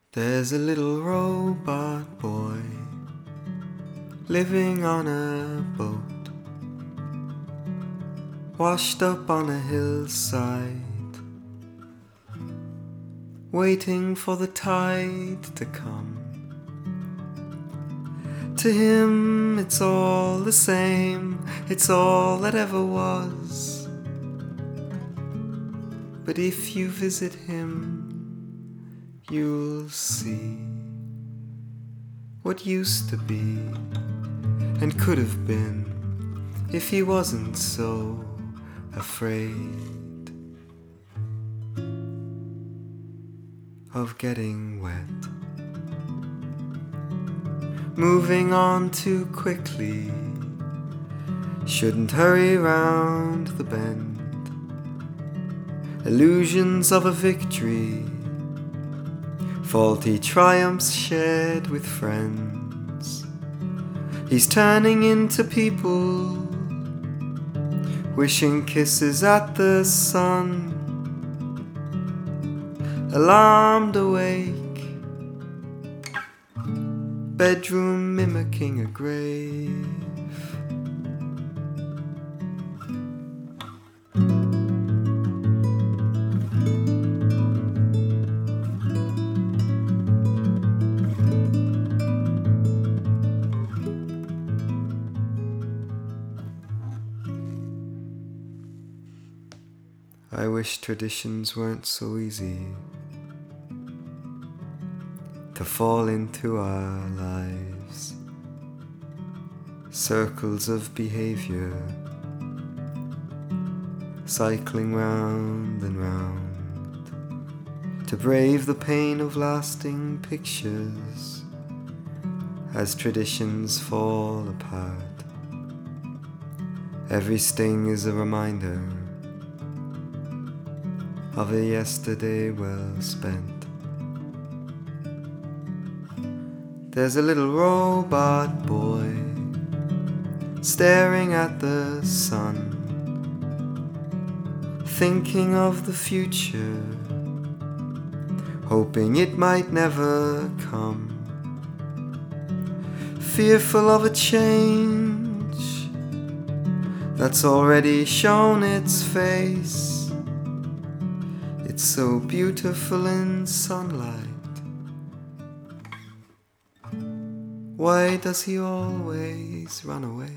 There's a little robot boy living on a boat, washed up on a hillside, waiting for the tide to come. To him it's all the same, it's all that ever was. But if you visit him, you'll see what used to be and could have been if he wasn't so afraid of getting wet. Moving on too quickly, shouldn't hurry round the bend. Illusions of a victory, faulty triumphs shared with friends. He's turning into people, wishing kisses at the sun. Alarmed awake, bedroom mimicking a grave. I wish traditions weren't so easy to fall into our lives. Circles of behavior, cycling round and round, to brave the pain of lasting pictures as traditions fall apart. Every sting is a reminder of a yesterday well spent. There's a little robot boy staring at the sun, thinking of the future, hoping it might never come. Fearful of a change that's already shown its face. It's so beautiful in sunlight. Why does he always run away?